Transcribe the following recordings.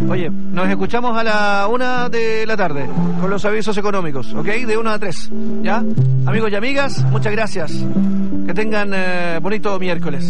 Oye, nos escuchamos a la 1 de la tarde con los avisos económicos, ¿ok? De 1 a 3, ¿ya? Amigos y amigas, muchas gracias. Que tengan bonito miércoles.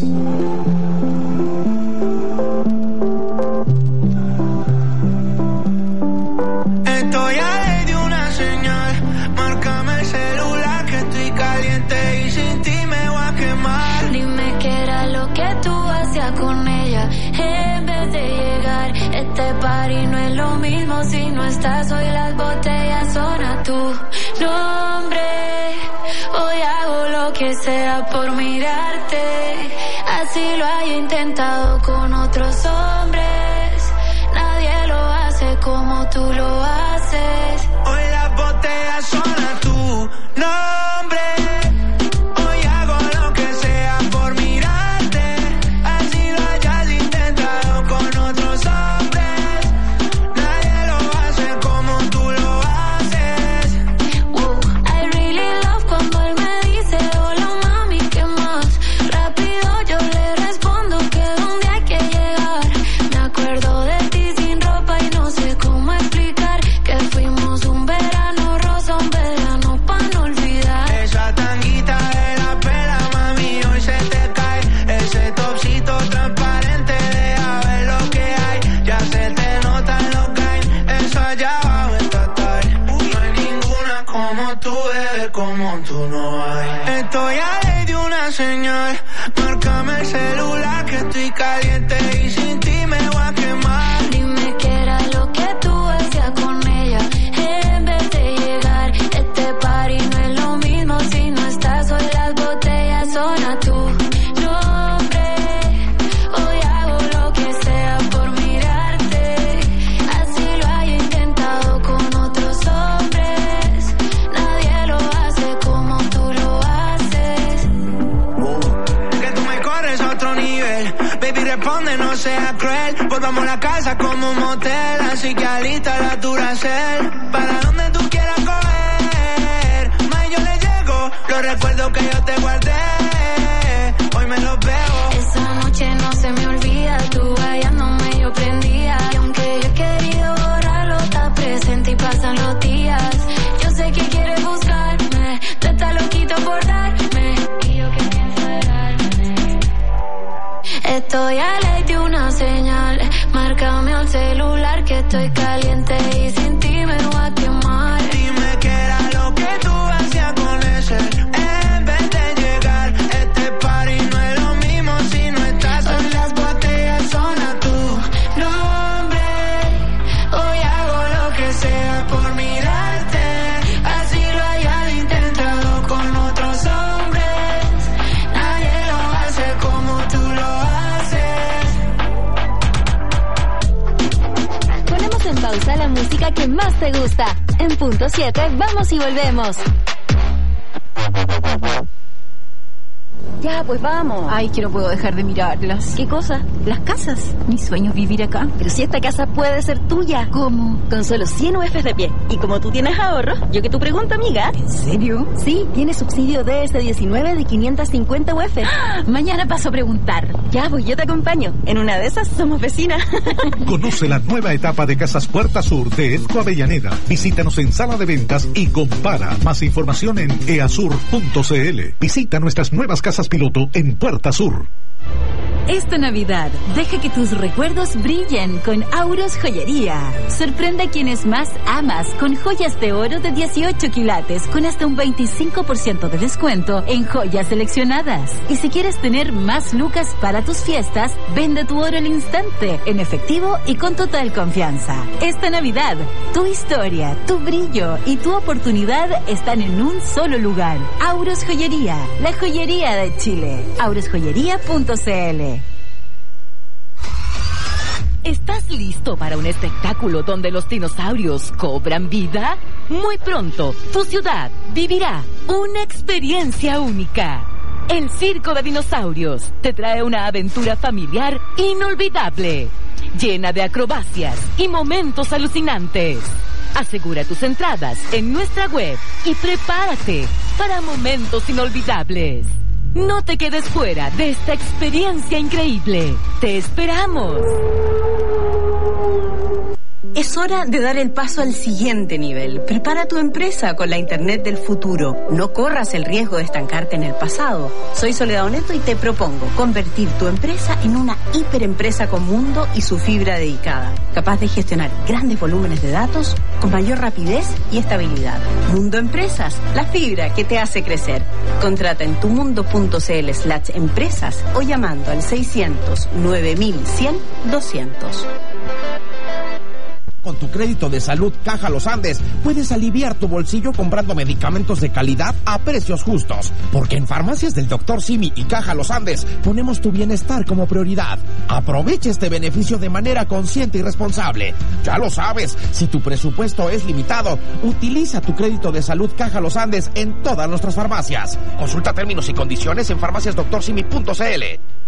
Estoy ahí de una señal, márcame el celular que estoy caliente y sin ti me voy a quemar. Dime qué era lo que tú hacías con ella en vez de llegar. Este party no es lo mismo si no estás. Hoy las botellas son a tu nombre. Hoy hago lo que sea por mirarte. Así lo he intentado con otros hombres. Nadie lo hace como tú lo haces. Hoy las botellas son a tu nombre. Hoy hago lo que sea por mirarte. Así lo hayas intentado con otros hombres. Nadie lo hace como tú lo haces. I really love cuando él me dice hola mami, ¿qué más? Rápido yo le respondo que donde hay que llegar. Me acuerdo de ti sin ropa y no sé cómo explicar que fuimos un verano rosa, un verano pa' no olvidar. Esa tanguita de la pela, mami, hoy se te cae. Ese topsito transparente, deja ver lo que hay. Ya se te notan los gains, eso allá abajo está tarde. No hay ninguna como tú, bebé, como tú no hay. Estoy a ley de una señal, márcame el celular que estoy caliente y sin ti me voy a quemar. Dime qué era lo que tú hacías con ella en vez de llegar. Este party no es lo mismo si no estás. Hoy las botellas son a tu nombre. Hoy hago lo que sea por mirarte. Así lo he intentado con otros hombres. Nadie lo hace como tú lo haces. Que tú me corres a otro nivel. Baby, responde, no seas cruel. Volvamos a la casa como un motel. Así que alista la Duracell. Para donde tú quieras coger. Más yo le llego. Los recuerdos que yo te guardé. Hoy me los veo. Esa noche no se me olvida. Tú hallándome yo prendía. Y aunque yo he querido borrarlo, está presente y pasan los días. Yo sé que quieres buscarme. Tú estás loquito por darme. Y yo que pienso de darme. Estoy a ley de una señal. Márcame el celular que estoy caliente y sin ti me voy a quemar. Dime qué era lo que tú hacías con ese en vez de llegar. Este party no es lo mismo si no estás. Hoy las botellas son a tu nombre. Hoy hago lo que sea por mirarte. Así lo hayas intentado con otros hombres. Nadie lo hace como tú lo haces. Ponemos en pausa la música que más te gusta. En punto 7, vamos y volvemos. Ya, pues vamos. Ay, que no puedo dejar de mirarlas. ¿Qué cosa? Las casas. Mi sueño es vivir acá. Pero si esta casa puede ser tuya. ¿Cómo? Con solo 100 UFs de pie. Y como tú tienes ahorros, yo que tu pregunta, amiga. ¿En serio? Sí, tiene subsidio DS19 de 550 UF. Mañana paso a preguntar. Ya, pues yo te acompaño. En una de esas somos vecinas. Conoce la nueva etapa de Casas Puerta Sur de Edco Avellaneda. Visítanos en sala de ventas y compara. Más información en easur.cl. Visita nuestras nuevas casas piloto en Puerta Sur. Esta Navidad, deja que tus recuerdos brillen con Auros Joyería. Sorprende a quienes más amas con joyas de oro de 18 quilates con hasta un 25% de descuento en joyas seleccionadas. Y si quieres tener más lucas para tus fiestas, vende tu oro al instante, en efectivo y con total confianza. Esta Navidad, tu historia, tu brillo y tu oportunidad están en un solo lugar. Auros Joyería, la joyería de Chile. aurosjoyería.cl. ¿Estás listo para un espectáculo donde los dinosaurios cobran vida? Muy pronto, tu ciudad vivirá una experiencia única. El Circo de Dinosaurios te trae una aventura familiar inolvidable, llena de acrobacias y momentos alucinantes. Asegura tus entradas en nuestra web y prepárate para momentos inolvidables. No te quedes fuera de esta experiencia increíble. ¡Te esperamos! Es hora de dar el paso al siguiente nivel. Prepara tu empresa con la Internet del futuro. No corras el riesgo de estancarte en el pasado. Soy Soledad Oneto y te propongo convertir tu empresa en una hiperempresa con mundo y su fibra dedicada, capaz de gestionar grandes volúmenes de datos con mayor rapidez y estabilidad. Mundo Empresas, la fibra que te hace crecer. Contrata en tumundo.cl/empresas o llamando al 600 9100 200. Con tu crédito de salud Caja Los Andes puedes aliviar tu bolsillo comprando medicamentos de calidad a precios justos. Porque en Farmacias del Dr. Simi y Caja Los Andes ponemos tu bienestar como prioridad. Aprovecha este beneficio de manera consciente y responsable. Ya lo sabes, si tu presupuesto es limitado, utiliza tu crédito de salud Caja Los Andes en todas nuestras farmacias. Consulta términos y condiciones en farmaciasdoctorsimi.cl.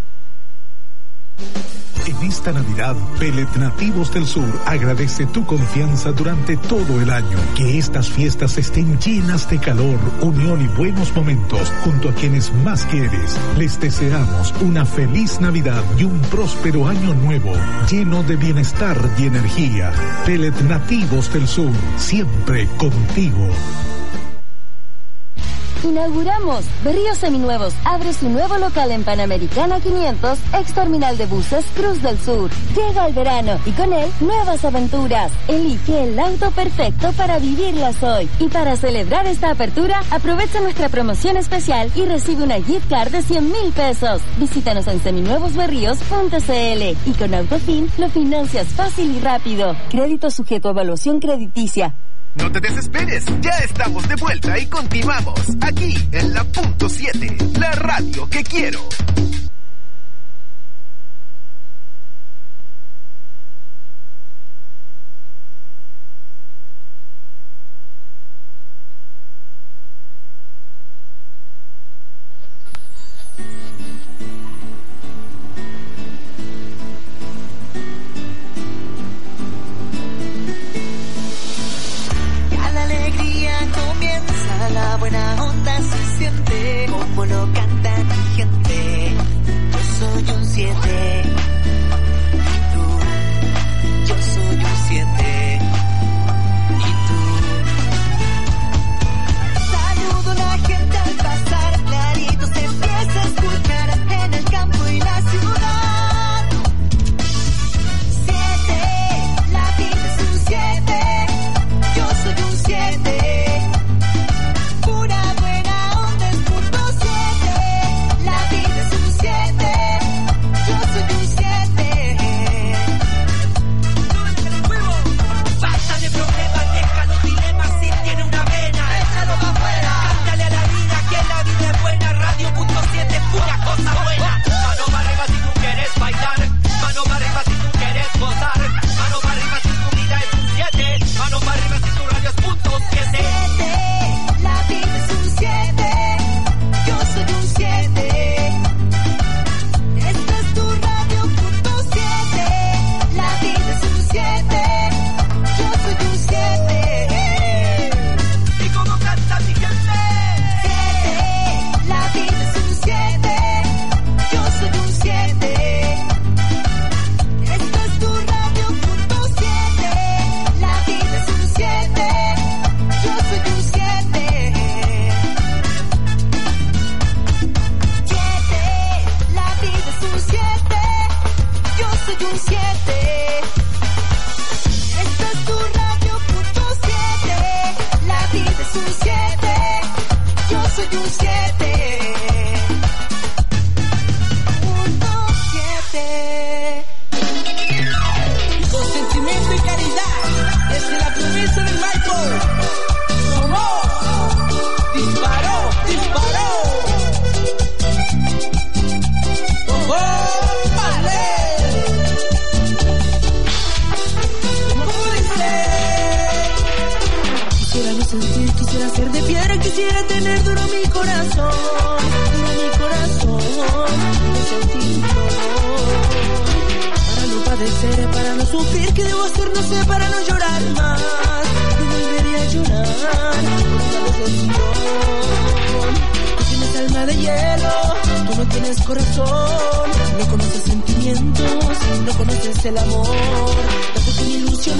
En esta Navidad, Pellet Nativos del Sur agradece tu confianza durante todo el año. Que estas fiestas estén llenas de calor, unión y buenos momentos junto a quienes más quieres. Les deseamos una feliz Navidad y un próspero año nuevo, lleno de bienestar y energía. Pellet Nativos del Sur, siempre contigo. Inauguramos Berríos Seminuevos. Abre su nuevo local en Panamericana 500, ex terminal de buses Cruz del Sur. Llega el verano y con él nuevas aventuras. Elige el auto perfecto para vivirlas hoy. Y para celebrar esta apertura, aprovecha nuestra promoción especial y recibe una gift card de 100,000 pesos. Visítanos en seminuevosberríos.cl y con Autofin lo financias fácil y rápido. Crédito sujeto a evaluación crediticia. No te desesperes, ya estamos de vuelta y continuamos aquí en la Punto 7, la radio que quiero. La buena onda se siente como lo canta mi gente. Yo soy un 7 y tú. Yo soy un 7 y tú. Saludo a la gente al pasar, clarito se empieza a escuchar en el campo y la ciudad. 7, la vida es un 7. Yo soy un 7.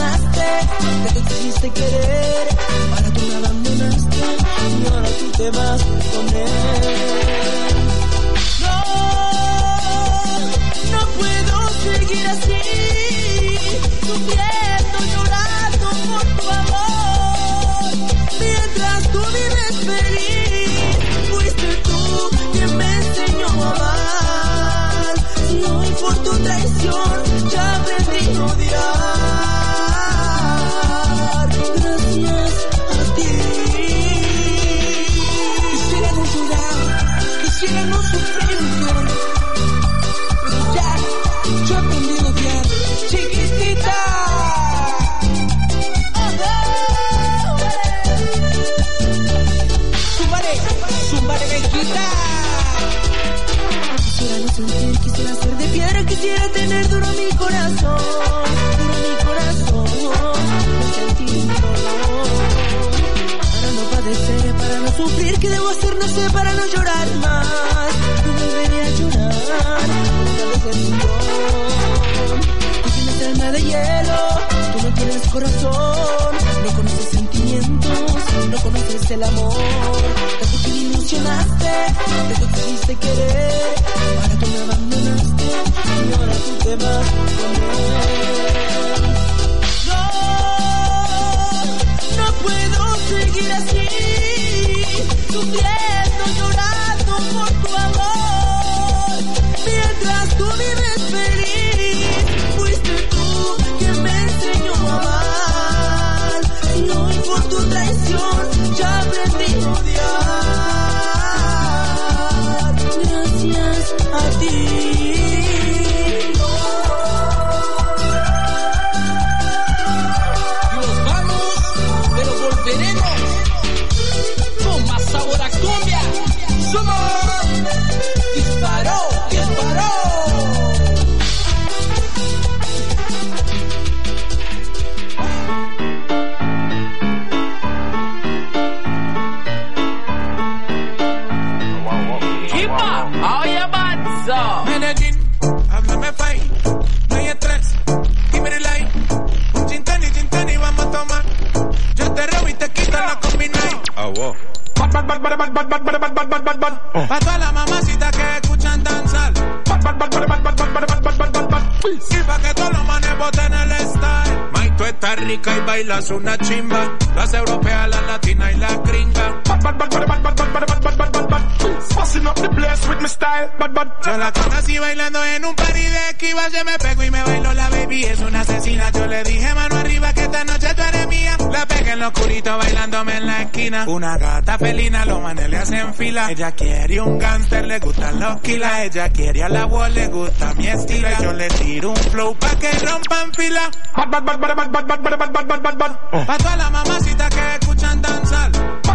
ilusionaste, que te quisiste querer, ahora tú me abandonaste y ahora tú te vas con él. No puedo seguir así, sufriendo, llorando por tu amor, mientras tú vives feliz. Fuiste tú quien me enseñó a amar, y hoy por tu traición ya aprendí a odiar. Gracias a ti. Quisiera no llorar, quisiera no sufrir, pero ya yo he aprendido a odiar. Chiquitita. Zumbaré mezquita. Quisiera no sentir, quisiera ser de piedra, quisiera tener duro mi corazón, no sentir dolor. Para no padecer, para no sufrir, ¿qué debo hacer? No sé, para no llorar más. No volveré a llorar, una decepción. Tú tienes alma de hielo, tú no tienes corazón, no conoces sentimientos, no conoces el amor. Te ilusionaste, te quisiste querer, ahora tú me abandonaste y ahora tú te vas con él. No puedo seguir así, sufriendo, llorando por tu amor, mientras tú vives feliz. Fuiste tú quien me enseñó a amar, y hoy por tu traición ya aprendí a odiar. Gracias a ti. Nos vamos, pero volveremos con más sabor a cumbia. Somos Disparó, Disparó. Medellín, háblame fai, no hay estrés, give me the light. Un gin tonic, vamos a tomar. Yo te robo y te quito la combination. Pa' todas las mamacitas que escuchan danzar. Y pa' que todos los manes boten el style. May, tú estás rica y bailas una chimba. Las europeas, las latinas y las gringas. Busting up the place with my style, yo la conocí bailando en un party de esquivas. Yo me pego y me bailo, la baby es una asesina. Yo le dije mano arriba que esta noche tú eres mía. La pegué en lo oscurito bailándome en la esquina. Una gata felina, los manes le hacen fila. Ella quiere un gangster, le gustan los kilas. Ella quiere a la wall, le gusta mi estilo. Yo le tiro un flow pa' que rompan fila. Pa' todas las mamacitas que escuchan danzar.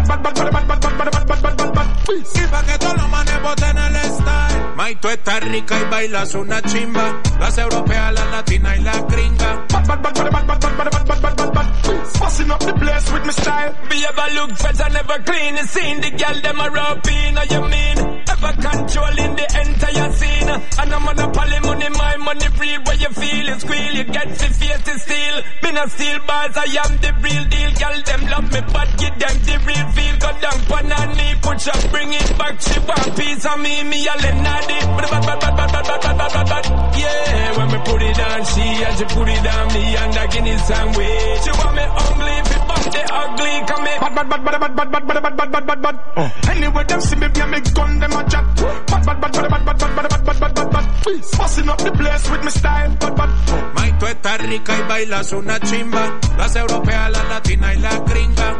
Y pa' que todos los manes boten el style. May, tú estás rica y bailas una chimba. Las europeas, las latinas y las gringas. Busting up the place with my style. Be ever look fresh and never clean. You seen the girl them a rapping, you mean? Ever controlling the entire scene. And I'm on a poly money, my money real. Where you feel it squeal, you get the face to steal. Me not steal bars, I am the real deal. Girl them love me, but give them the real feel. Go down pan her knee, push up, bring it back. She want piece of me a lenadi. Yeah, when me put it on she and she put it on me and I give it some way. She want me ugly, if it bump the ugly, come me bad. Anyway, them see me, me make gun, them a chat. Busting up the place with my style. May, tú estás rica y bailas una chimba. Las europeas, las latinas y las gringas.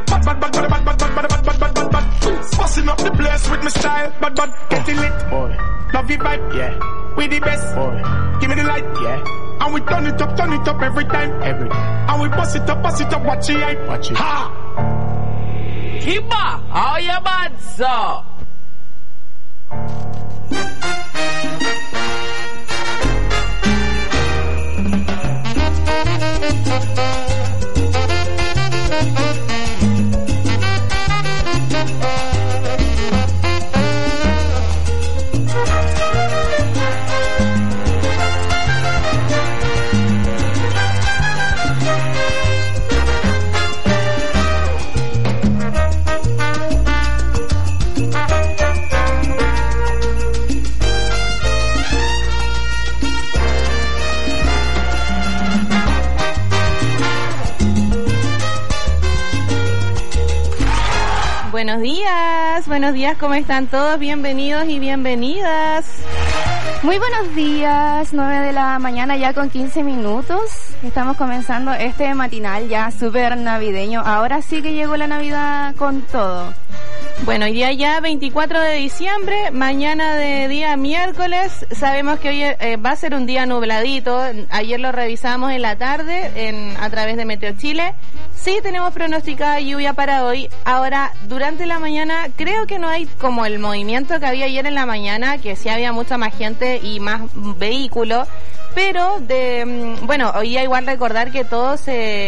Busting up the place with my style. Getting lit, boy. Love you vibe, yeah. We the best, boy. Give me the light, yeah. And we turn it up every time. And we bust it up, watch it, hype. Watch it. Ha! Kiba, how you bad, sir? buenos días, ¿cómo están todos? Bienvenidos y bienvenidas. Muy buenos días, 9 de la mañana ya con 15 minutos. Estamos comenzando este matinal ya súper navideño. Ahora sí que llegó la Navidad con todo. Bueno, hoy día ya 24 de diciembre, mañana de día miércoles. Sabemos que hoy va a ser un día nubladito. Ayer lo revisamos en la tarde a través de Meteo Chile. Sí tenemos pronosticada lluvia para hoy. Ahora, durante la mañana, creo que no hay como el movimiento que había ayer en la mañana, que sí había mucha más gente y más vehículos. Pero, hoy día igual recordar que todos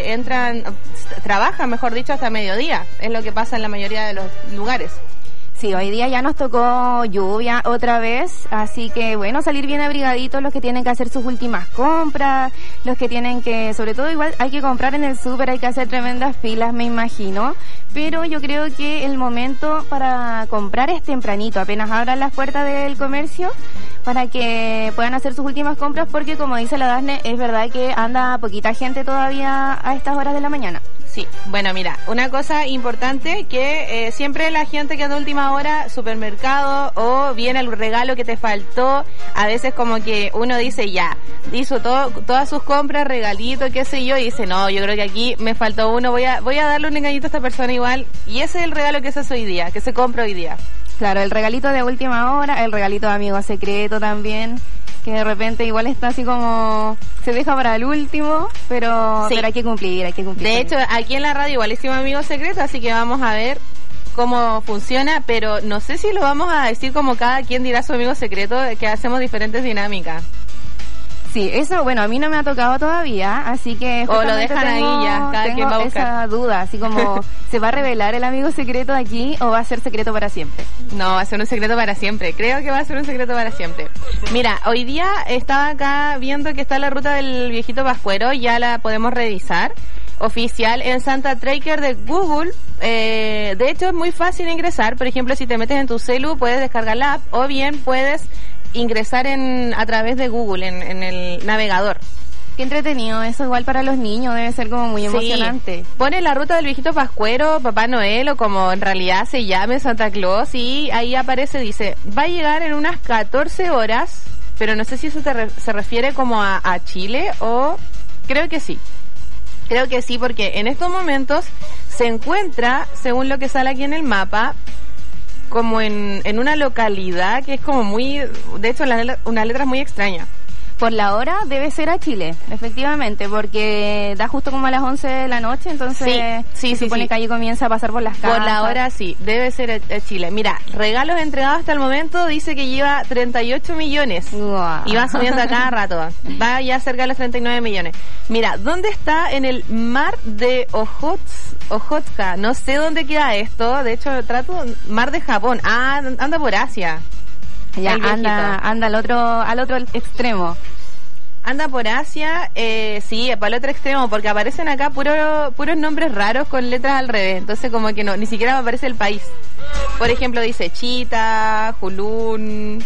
trabajan, mejor dicho, hasta mediodía. Es lo que pasa en la mayoría de los lugares. Sí, hoy día ya nos tocó lluvia otra vez, así que bueno, salir bien abrigaditos los que tienen que hacer sus últimas compras, los que tienen que, sobre todo igual hay que comprar en el súper, hay que hacer tremendas filas, me imagino, pero yo creo que el momento para comprar es tempranito, apenas abran las puertas del comercio, para que puedan hacer sus últimas compras, porque como dice la Dafne, es verdad que anda poquita gente todavía a estas horas de la mañana. Sí, bueno, mira, una cosa importante que siempre la gente que anda a última hora, supermercado o viene el regalo que te faltó, a veces como que uno dice ya, hizo todas sus compras, regalito, qué sé yo, y dice no, yo creo que aquí me faltó uno, voy a darle un engañito a esta persona igual, y ese es el regalo que se hace hoy día, que se compra hoy día. Claro, el regalito de última hora, el regalito de amigo secreto también, que de repente igual está así como se deja para el último, pero hay que cumplir. De hecho, aquí en la radio igual hicimos amigo secreto, así que vamos a ver cómo funciona, pero no sé si lo vamos a decir como cada quien dirá su amigo secreto, que hacemos diferentes dinámicas. Sí, eso, bueno, a mí no me ha tocado todavía, así que... O lo dejan ahí ya, cada quien va a buscar. Esa duda, así como, ¿se va a revelar el amigo secreto aquí o va a ser secreto para siempre? No, va a ser un secreto para siempre, creo que va a ser un secreto para siempre. Mira, hoy día estaba acá viendo que está la ruta del viejito Pascuero, ya la podemos revisar, oficial en Santa Tracker de Google. De hecho es muy fácil ingresar, por ejemplo, si te metes en tu celu puedes descargar la app o bien puedes ingresar a través de Google, en el navegador. Qué entretenido, eso igual para los niños debe ser como muy emocionante. Sí. Pone la ruta del viejito Pascuero, Papá Noel, o como en realidad se llame Santa Claus, y ahí aparece, dice, va a llegar en unas 14 horas, pero no sé si eso se refiere como a Chile, o creo que sí, porque en estos momentos se encuentra, según lo que sale aquí en el mapa, como en una localidad que es como muy, de hecho una letra muy extraña. Por la hora debe ser a Chile, efectivamente, porque da justo como a las 11 de la noche, entonces se supone que ahí comienza a pasar por las casas. Por la hora sí, debe ser a Chile. Mira, regalos entregados hasta el momento, dice que lleva 38 millones. Wow. Y va subiendo a cada rato, va ya cerca de los 39 millones. Mira, ¿dónde está? En el mar de Ojotska, no sé dónde queda esto, de hecho mar de Japón, anda por Asia. Ya anda al otro extremo. Anda por Asia, sí, para el otro extremo, porque aparecen acá puros nombres raros con letras al revés, entonces como que no, ni siquiera me aparece el país. Por ejemplo, dice Chita, Julun,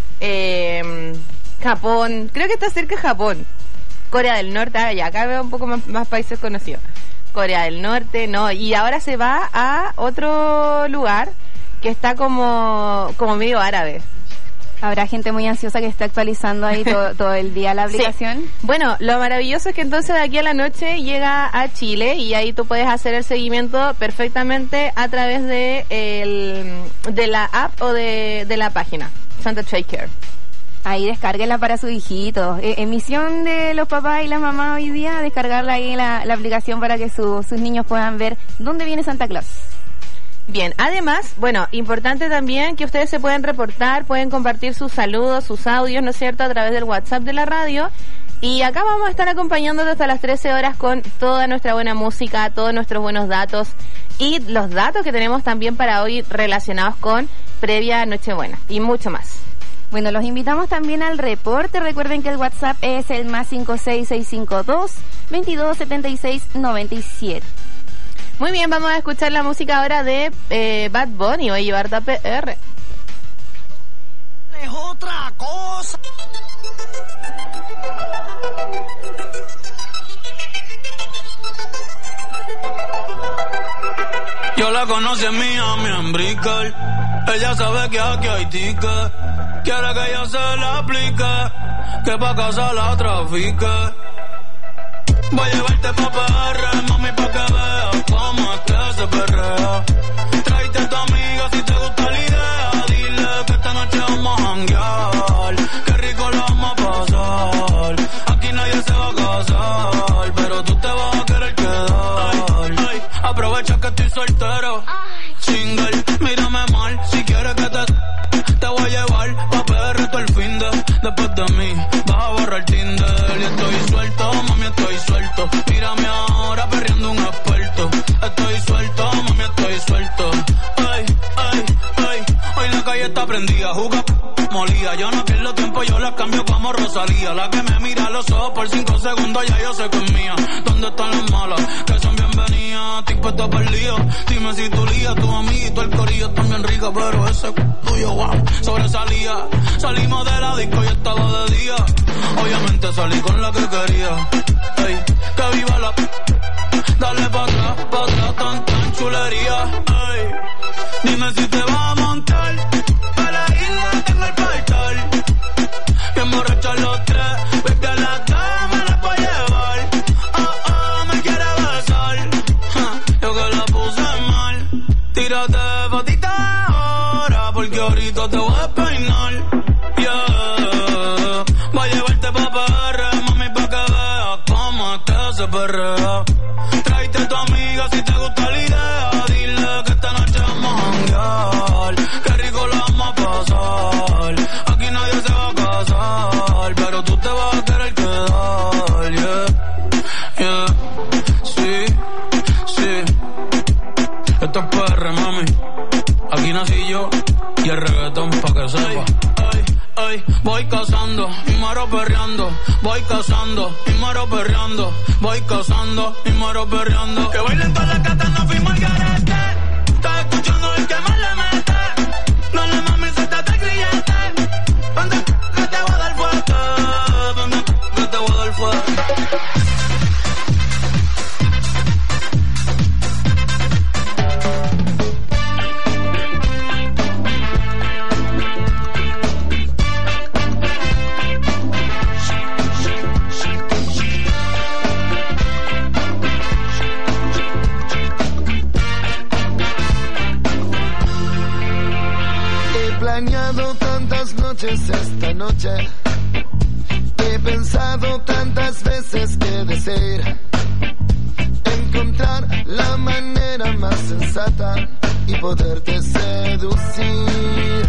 Japón, creo que está cerca de Japón. Corea del Norte, acá veo un poco más países conocidos. Corea del Norte, no, y ahora se va a otro lugar que está como medio árabe. Habrá gente muy ansiosa que está actualizando ahí todo el día la aplicación. Sí. Bueno, lo maravilloso es que entonces de aquí a la noche llega a Chile y ahí tú puedes hacer el seguimiento perfectamente a través de la app o de la página Santa Tracker. Ahí descárguela para su hijito. Misión de los papás y las mamás hoy día, descargarla ahí la aplicación para que sus niños puedan ver dónde viene Santa Claus. Bien, además, bueno, importante también que ustedes se pueden reportar, pueden compartir sus saludos, sus audios, ¿no es cierto?, a través del WhatsApp de la radio. Y acá vamos a estar acompañándote hasta las 13 horas con toda nuestra buena música, todos nuestros buenos datos y los datos que tenemos también para hoy relacionados con previa Nochebuena y mucho más. Bueno, los invitamos también al reporte. Recuerden que el WhatsApp es el más 56652 227697. Muy bien, vamos a escuchar la música ahora de Bad Bunny. Voy a llevarte a PR. Es otra cosa. Yo Yo la conocí en Miami, en Brickell. Ella sabe que aquí hay ticket. Quiere que yo se la aplique, que pa' casa la trafique. Voy a llevarte pa' PR, mami, pa' que veas cómo es que se perrea. Tráete a tu amiga si te gusta la idea. Dile que esta noche vamos a janguear. Qué rico la vamos a pasar. Aquí nadie se va a casar, pero tú te vas a querer quedar. Ay, aprovecha que estoy soltero. Single, mírame mal, si quieres que te voy a llevar pa' PR todo el fin de. Después de mí vas a borrar Tinder. Y estoy suelto, mami, estoy suelto. Mírame ahora perreando un experto. Estoy suelto, mami, estoy suelto. Ay, ay, ay. Hoy la calle está prendida, juga molía. Yo no pierdo tiempo, yo la cambio como Rosalía. La que me mira a los ojos por 5 segundos, ya yo sé que es mía. ¿Dónde están las malas? Que son bienvenidas. Estoy puesto para el lío. Dime si tu lía, tu amiguito, el corillo están bien rica, pero ese tuyo, wow, sobresalía. Salimos de la disco y estaba de día. Obviamente salí con la que quería. Ey, que viva la... Dale pa' atrás, tan chulería. Ey, dime si te vas a montar. A la isla tengo el portal. Bien borrachos los tres. Vete a la cama, la puedo llevar. Me quiere besar. Yo que la puse mal. Tírate patita ahora, porque ahorita te voy a peinar. Yeah. Voy a llevarte pa' PR, mami, pa' que veas cómo es que se perrea. Tráete a tu amiga si te gusta la idea. Dile que esta noche vamos a janguear. Qué rico la vamos a pasar. Aquí nadie se va a casar, pero tú te vas a querer quedar. Yeah, yeah. Sí, sí. Esto es PR, mami. Aquí nací yo y el reggaetón pa' que sepa. Ay, voy cazando y muero perreando. Voy cazando y muero perreando. Voy cazando y muero perreando. Que bailen todas las gatas, no fuimos al garete. Estás escuchando el que más le mete. No le mami, suéltate el grillete. Vente que te voy a dar fuerte. Vente que te voy a dar fuerte. Tantas noches esta noche, he pensado tantas veces que deseo encontrar la manera más sensata y poderte seducir.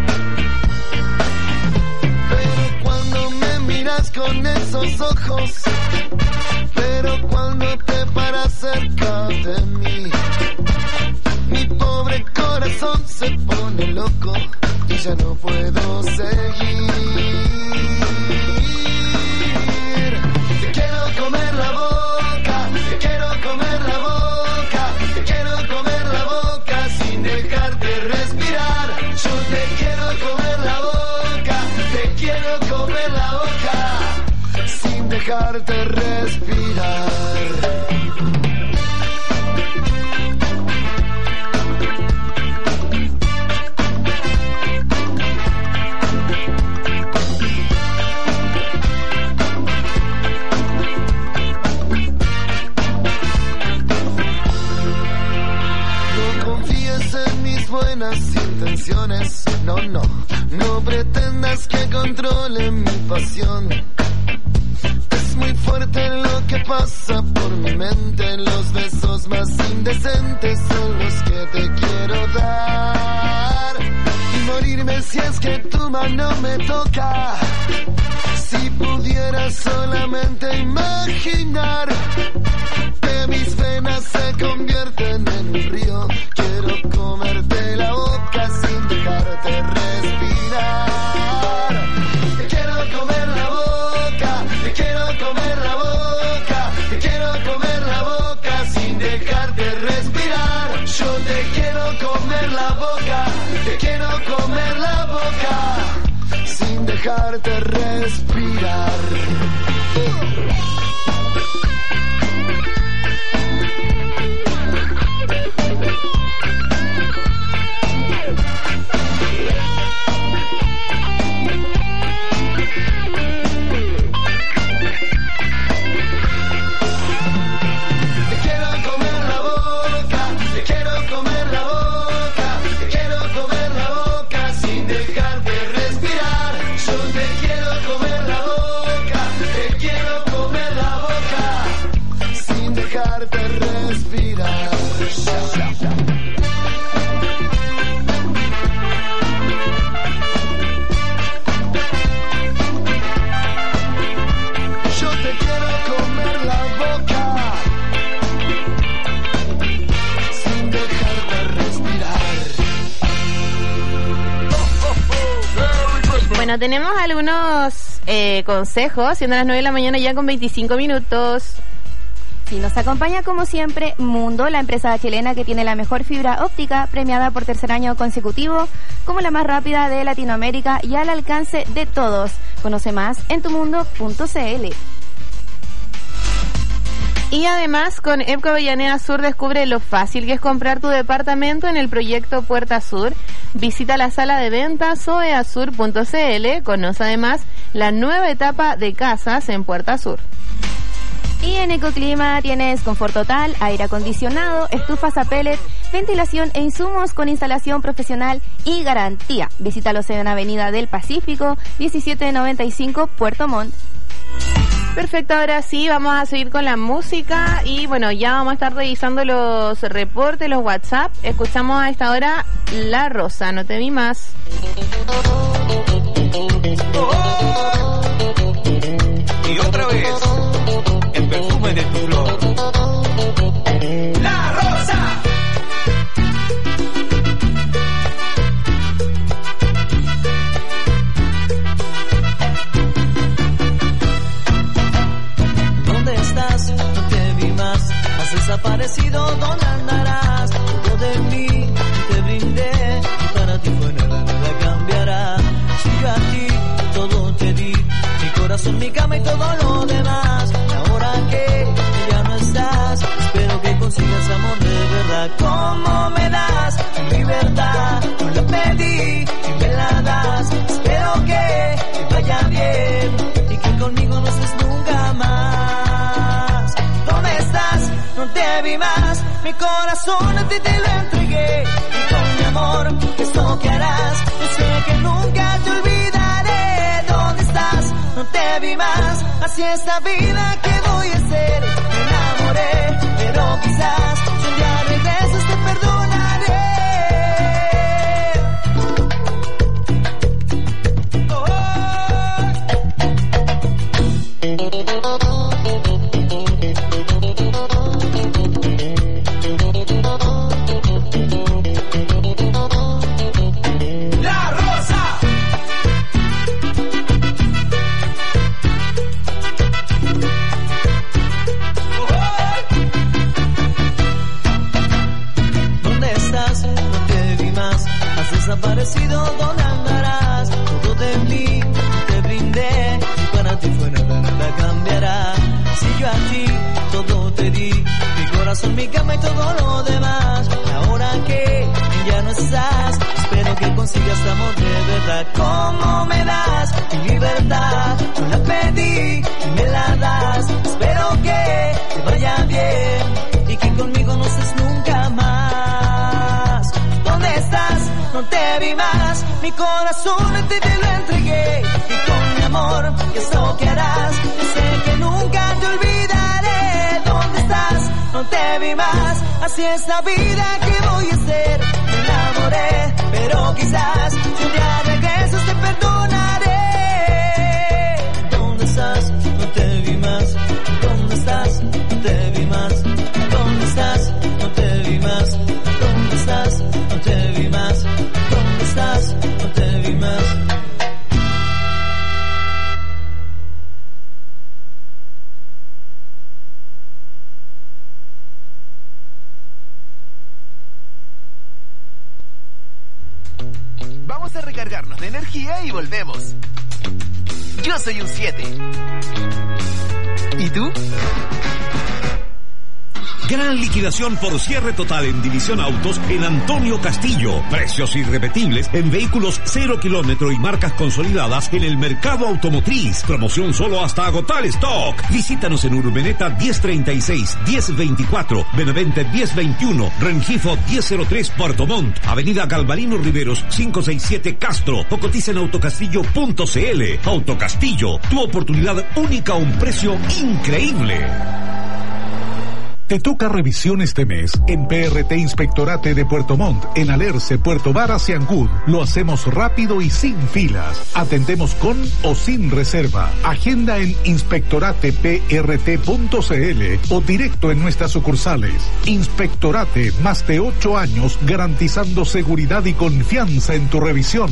Pero cuando me miras con esos ojos, pero cuando te paras cerca de mí, mi pobre corazón se pone loco y ya no puedo seguir. Te quiero comer la boca, te quiero comer la boca, te quiero comer la boca sin dejarte respirar. Yo te quiero comer la boca, te quiero comer la boca sin dejarte respirar. Buenas intenciones, no, no, no pretendas que controle mi pasión. Es muy fuerte lo que pasa por mi mente, los besos más indecentes son los que te quiero dar. Y morirme si es que tu mano me toca. Si pudiera solamente imaginar que mis venas se convierten en un río, quiero comerte la boca sin dejarte respirar. Te quiero comer la boca, te quiero comer la boca, te quiero comer la boca sin dejarte respirar. Yo te quiero comer la boca, te quiero comer la boca sin dejarte respirar. dejarte respirar. Yo te quiero comer la boca sin dejarte respirar. Bueno, tenemos algunos consejos, siendo las 9 de la mañana ya con 25 minutos. Sí, nos acompaña como siempre Mundo, la empresa chilena que tiene la mejor fibra óptica, premiada por tercer año consecutivo como la más rápida de Latinoamérica y al alcance de todos. Conoce más en tumundo.cl. Y además, con EPCO Avellaneda Sur descubre lo fácil que es comprar tu departamento en el proyecto Puerta Sur. Visita la sala de ventas soeasur.cl. Conoce además la nueva etapa de casas en Puerta Sur. Y en Ecoclima tienes confort total, aire acondicionado, estufas a pellet, ventilación e insumos con instalación profesional y garantía. Visítalos en Avenida del Pacífico, 1795, Puerto Montt. Perfecto, ahora sí, vamos a seguir con la música y bueno, ya vamos a estar revisando los reportes, los WhatsApp. Escuchamos a esta hora La Rosa, no te vi más. Y otra vez, el perfume de tu flor. La Rosa. No te vi más, has desaparecido, ¿dónde andarás? Todo de mí te brindé y para ti fue nada, nada cambiará. Si yo a ti todo te di, mi corazón, mi cama y todo lo demás. Ahora que ya no estás, espero que consigas amor de verdad. ¿Cómo me das tu libertad? Yo la pedí y me la das. Espero que te vaya bien y que conmigo no estés nunca más. No te vi más, mi corazón a ti te lo entregué y con mi amor, esto que harás, yo sé que nunca te olvidaré. ¿Dónde estás? No te vi más, así es la vida que voy a hacer. Me enamoré, pero quizás si un día regresas te perdonaré. Desaparecido, ¿dónde andarás? Todo de mí te brindé y para ti fue nada, nada cambiará. Si yo a ti todo te di, mi corazón, mi cama y todo lo demás. Ahora que ya no estás, espero que consigas amor de verdad. ¿Cómo me das mi libertad? Yo la pedí y me la das. Espero que te vaya bien y que conmigo no estés nunca más. ¿Dónde estás? No te vi más, mi corazón a ti te lo entregué y con mi amor, ¿qué es lo que harás? Yo sé que nunca te olvidaré. ¿Dónde estás? No te vi más, así es la vida que voy a hacer. Me enamoré, pero quizás si un día regresas te perdonaré. ¿Dónde estás? No te vi más. ¿Dónde estás? No te vi más. ¿Dónde estás? No te vi más. ¿Dónde estás? No te vi más. ¿Dónde estás? No te vi más. Vamos a recargarnos de energía y volvemos. Yo soy un 7. ¿Y tú? Gran liquidación por cierre total en División Autos en Antonio Castillo. Precios irrepetibles en vehículos 0 kilómetro y marcas consolidadas en el mercado automotriz. Promoción solo hasta agotar stock. Visítanos en Urmeneta 1036, 1024, Benavente 1021, Rengifo 1003, Puerto Montt, Avenida Galvarino Riveros 567 Castro o cotiza en autocastillo.cl. Autocastillo, tu oportunidad única a un precio increíble. ¿Te toca revisión este mes? En PRT Inspectorate de Puerto Montt, en Alerce, Puerto Varas y Ancud, lo hacemos rápido y sin filas. Atendemos con o sin reserva. Agenda en inspectorateprt.cl o directo en nuestras sucursales. Inspectorate, más de 8 años garantizando seguridad y confianza en tu revisión.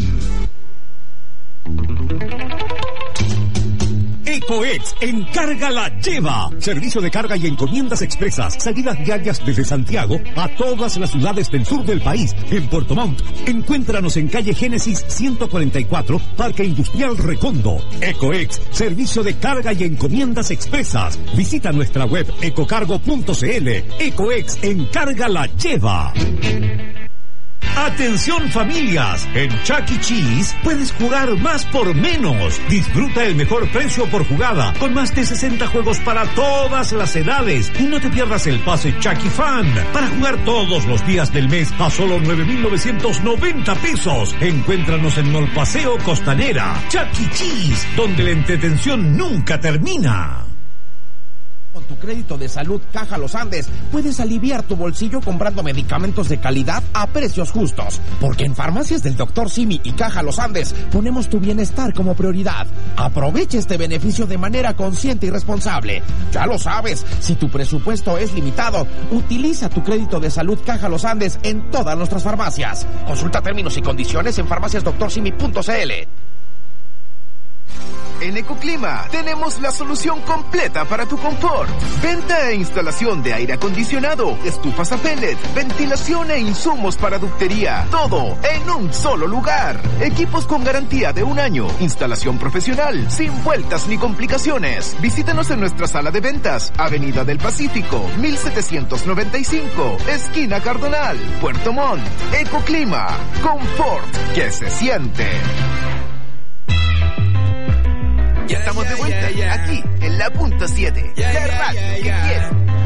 EcoEx Encarga la Lleva. Servicio de carga y encomiendas expresas. Salidas diarias desde Santiago a todas las ciudades del sur del país. En Puerto Montt, encuéntranos en calle Génesis 144, Parque Industrial Recondo. EcoEx, servicio de carga y encomiendas expresas. Visita nuestra web ecocargo.cl. EcoEx Encarga la Lleva. Atención familias, en Chuck E. Cheese puedes jugar más por menos. Disfruta el mejor precio por jugada, con más de 60 juegos para todas las edades. Y no te pierdas el pase Chuck E. Fan, para jugar todos los días del mes a solo 9,990 pesos. Encuéntranos en Mall Paseo Costanera. Chuck E. Cheese, donde la entretención nunca termina. Con tu crédito de salud Caja Los Andes puedes aliviar tu bolsillo comprando medicamentos de calidad a precios justos. Porque en Farmacias del Dr. Simi y Caja Los Andes ponemos tu bienestar como prioridad. Aprovecha este beneficio de manera consciente y responsable. Ya lo sabes, si tu presupuesto es limitado, utiliza tu crédito de salud Caja Los Andes en todas nuestras farmacias. Consulta términos y condiciones en farmaciasdoctorsimi.cl. En Ecoclima tenemos la solución completa para tu confort. Venta e instalación de aire acondicionado, estufas a pellet, ventilación e insumos para ductería. Todo en un solo lugar. Equipos con garantía de 1 año. Instalación profesional, sin vueltas ni complicaciones. Visítanos en nuestra sala de ventas, Avenida del Pacífico, 1795, esquina Cardonal, Puerto Montt. Ecoclima, confort que se siente. Ya estamos de vuelta, aquí, en la punto 7, la radio que quiero.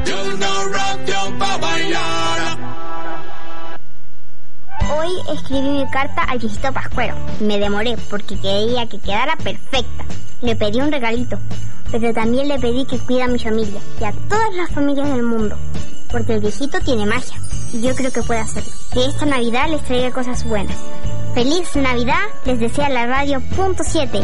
Hoy escribí mi carta al viejito Pascuero. Me demoré porque quería que quedara perfecta. Le pedí un regalito, pero también le pedí que cuide a mi familia y a todas las familias del mundo, porque el viejito tiene magia y yo creo que puede hacerlo. Que esta Navidad les traiga cosas buenas. Feliz Navidad, les desea la radio punto 7.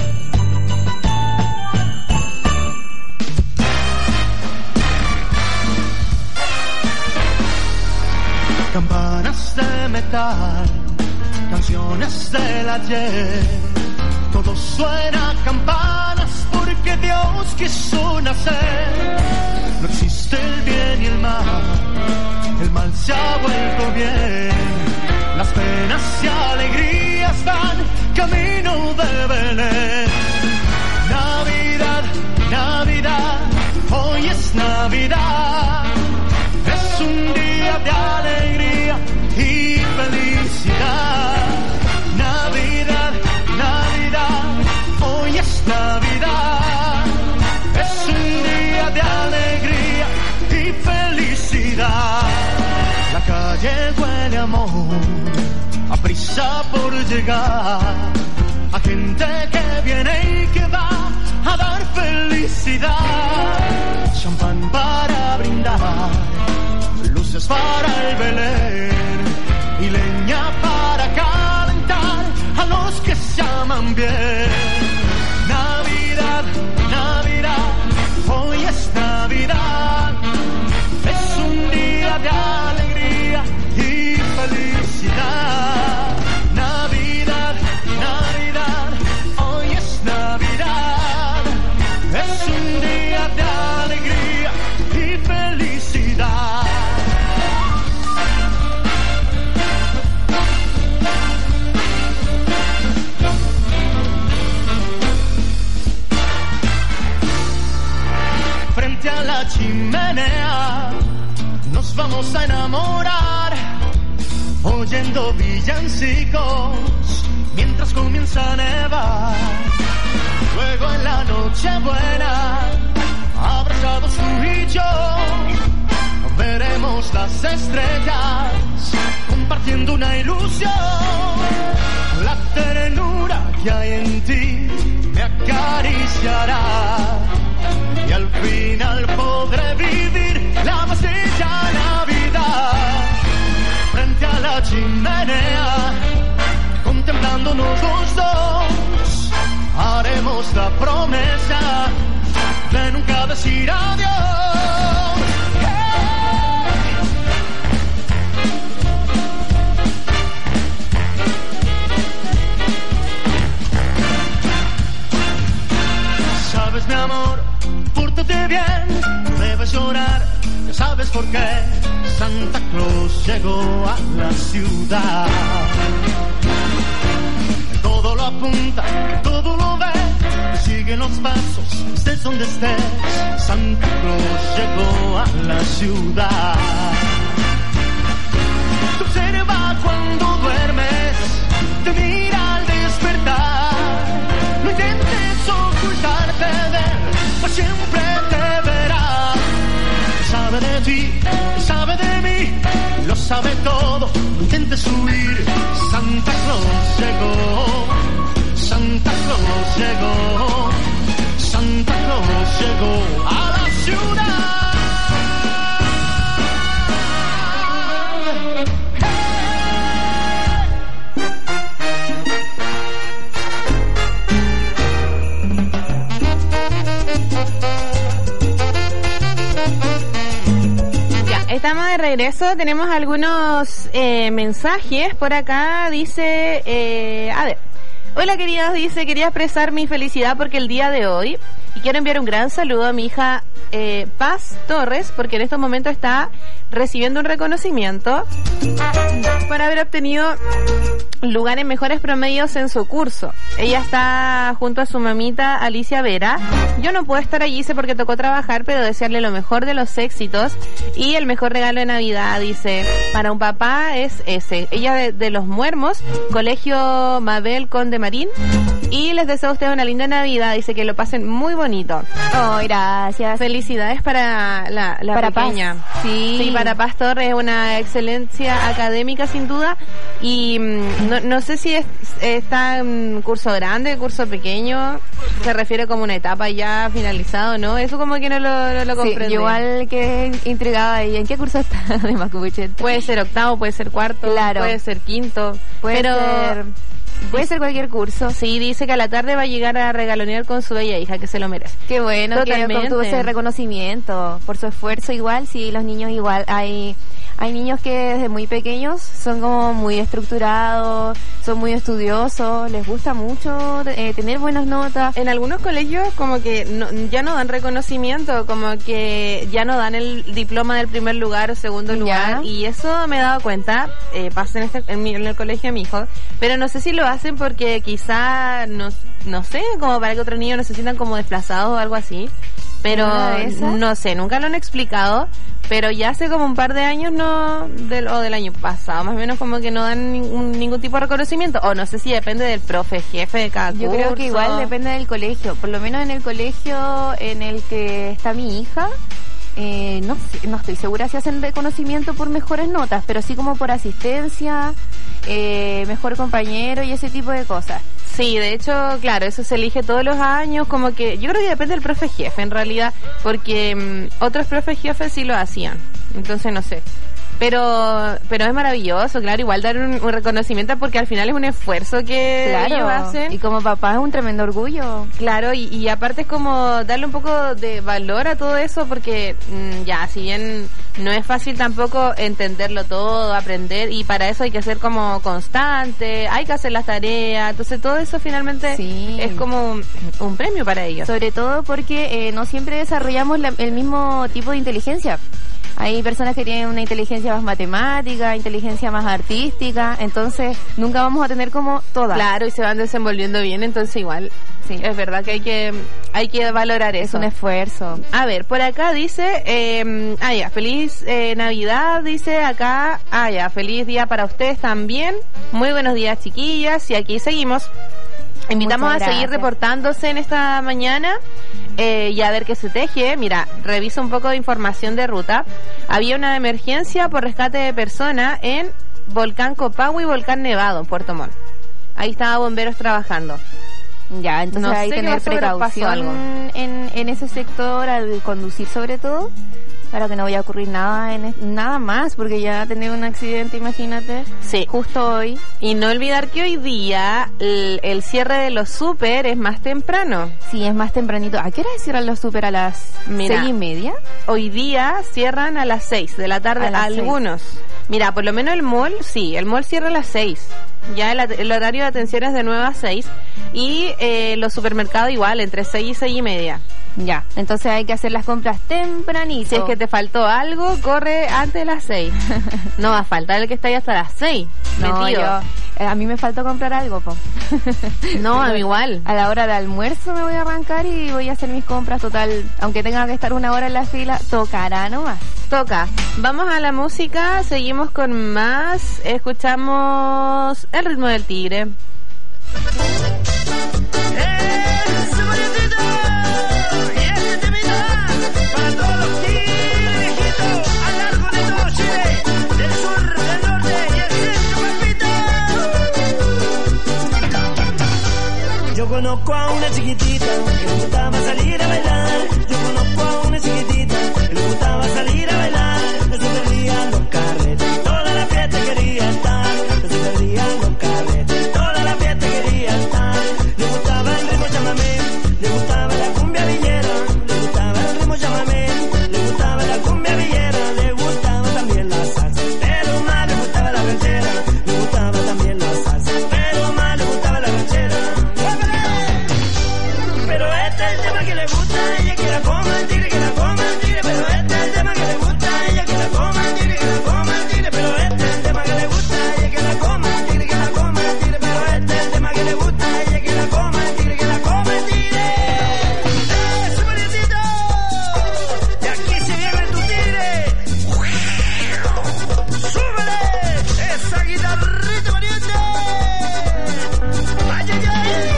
Campanas de metal, canciones del ayer, todo suena a campanas porque Dios quiso nacer. No existe el bien y el mal se ha vuelto bien. Las penas y alegrías van camino de Belén. Navidad, Navidad, hoy es Navidad. Es un día de alegría y felicidad. Navidad, Navidad, hoy es Navidad. Es un día de alegría y felicidad. La calle huele a amor, a prisa por llegar, a gente que viene y que va a dar felicidad. Champán para brindar, luces para el Belén y leña para calentar a los que se aman bien. Navidad, Navidad, hoy es Navidad. Es un día de alegría y felicidad. Navidad, Navidad, hoy es Navidad. Es un día de alegría y felicidad. Frente a la chimenea nos vamos a enamorar, oyendo villancicos mientras comienza a nevar. Luego en la noche buena, abrazados tú y yo, veremos las estrellas compartiendo una ilusión. La ternura que hay en ti me acariciará y al final podré vivir la más bella Navidad frente a la chimenea, contemplándonos los dos. Haremos la promesa de nunca decir adiós. Sabes, mi amor, pórtate bien, no debes llorar, ya sabes por qué. Santa Claus llegó a la ciudad. Todo lo apunta, todo lo ve, sigue los pasos, estés donde estés. Santa Claus llegó a la ciudad. Te observa cuando duermes, te mira al despertar. No intentes ocultarte de él, pues siempre te verá. Sabe de ti, sabe de mí, lo sabe todo, no intentes huir. Santa Claus llegó, Santa Claus llegó, Santa Claus llegó a la ciudad. Estamos de regreso, tenemos algunos mensajes por acá, dice, a ver, hola queridos, dice, quería expresar mi felicidad porque el día de hoy, y quiero enviar un gran saludo a mi hija Paz Torres, porque en estos momentos está recibiendo un reconocimiento por haber obtenido lugar en mejores promedios en su curso. Ella está junto a su mamita Alicia Vera. Yo no puedo estar allí, dice, porque tocó trabajar, pero desearle lo mejor de los éxitos y el mejor regalo de Navidad, dice, para un papá es ese. Ella de Los Muermos, Colegio Mabel Conde Marín, y les deseo a ustedes una linda Navidad, dice, que lo pasen muy bonito. Oh, gracias. Felicidades para la para pequeña. Paz. Sí, para Paz Torres, es una excelencia académica sin duda, y no sé si está en curso grande, curso pequeño, se refiere como una etapa ya finalizado, ¿no? Eso como que no lo comprende. Sí, igual que intrigada, ¿y en qué curso está de Macubuchete? Puede ser octavo, puede ser cuarto, claro, puede ser quinto, puede ser cualquier curso. Sí, dice que a la tarde va a llegar a regalonear con su bella hija, que se lo merece. Qué bueno. Totalmente. Que obtuvo ese reconocimiento por su esfuerzo. Igual, sí, los niños igual. Hay niños que desde muy pequeños son como muy estructurados, son muy estudiosos, les gusta mucho tener buenas notas. En algunos colegios como que ya no dan reconocimiento, como que ya no dan el diploma del primer lugar o segundo lugar, y eso me he dado cuenta, pasa en el colegio de mi hijo, pero no sé si lo hacen porque quizá, no sé, como para que otros niños no se sientan como desplazados o algo así, pero no sé, nunca lo han explicado. Pero ya hace como un par de años o del año pasado, más o menos, como que no dan ningún tipo de reconocimiento. O no sé si depende del profe, jefe de cada curso. Yo creo que igual depende del colegio. Por lo menos en el colegio en el que está mi hija, no estoy segura si hacen reconocimiento por mejores notas, pero sí como por asistencia, mejor compañero y ese tipo de cosas. Sí, de hecho, claro, eso se elige todos los años, como que yo creo que depende del profe jefe en realidad, porque otros profes jefes sí lo hacían, entonces no sé. Pero es maravilloso, claro, igual dar un reconocimiento porque al final es un esfuerzo que ellos hacen. Y como papá es un tremendo orgullo. Claro, y aparte es como darle un poco de valor a todo eso porque ya, si bien no es fácil tampoco entenderlo todo, aprender, y para eso hay que ser como constante, hay que hacer las tareas, entonces todo eso finalmente es como un premio para ellos. Sobre todo porque no siempre desarrollamos el mismo tipo de inteligencia. Hay personas que tienen una inteligencia más matemática, inteligencia más artística, entonces nunca vamos a tener como todas. Claro, y se van desenvolviendo bien, entonces igual, sí, es verdad que hay que valorar eso. Es un esfuerzo. A ver, por acá dice, feliz Navidad, dice acá, feliz día para ustedes también, muy buenos días chiquillas, y aquí seguimos. Invitamos a seguir reportándose en esta mañana y a ver qué se teje. Mira, reviso un poco de información de ruta. Había una emergencia por rescate de persona en Volcán Copahue y Volcán Nevado, en Puerto Montt. Ahí estaban bomberos trabajando. Ya, entonces No hay sé que qué tener pasó, pero pasó algo. precaución en ese sector al conducir sobre todo, para que no vaya a ocurrir nada más, porque ya tener un accidente, imagínate, sí, justo hoy. Y no olvidar que hoy día el cierre de los súper es más temprano. Sí, es más tempranito. ¿A qué hora cierran los súper? ¿A las 6:30? Hoy día cierran a las 6 de la tarde algunos. 6. Mira, por lo menos el mall cierra a las 6. Ya el horario de atención es de 9 a 6. Y los supermercados igual, entre 6 y 6:30. Ya, entonces hay que hacer las compras tempranito. Si es que te faltó algo, corre antes de las 6. No va a faltar el que está ahí hasta las 6. No, a mí me faltó comprar algo, po. No, a mí igual. A la hora de almuerzo me voy a arrancar y voy a hacer mis compras, total. Aunque tenga que estar 1 hora en la fila, tocará nomás. Toca. Vamos a la música, seguimos con más. Escuchamos El ritmo del tigre. Yo conozco a una chiquitita que le gustaba salir a bailar. Yo conozco a una chiquitita que le gustaba salir a bailar. No se perdían los carretes, toda la fiesta quería estar. No se perdían los carretes, toda la fiesta quería estar. Le gustaba el ritmo llámame, le gustaba la cumbia villera. Le gustaba el ritmo llámame, le gustaba la cumbia villera. Le gustaba también la salsa, pero más le gustaba la ranchera. Le gustaba también la salsa, pero más le gustaba la ranchera. Pero este es el tema que le gusta a ella, que la coma el tigre, que la coma el tigre. Pero este es el tema que le gusta a ella, que la coma el tigre, que la coma el tigre. Pero este es el tema que le gusta a ella, que la coma el tigre, que la coma el tigre. Pero este es el tema que le gusta a ella, que la coma el tigre, que la coma el tigre. ¡Supercito! De aquí se viene tu tigre. ¡Súbele! ¡Esa guitarrita valiente! ¡Ay, ay, ay!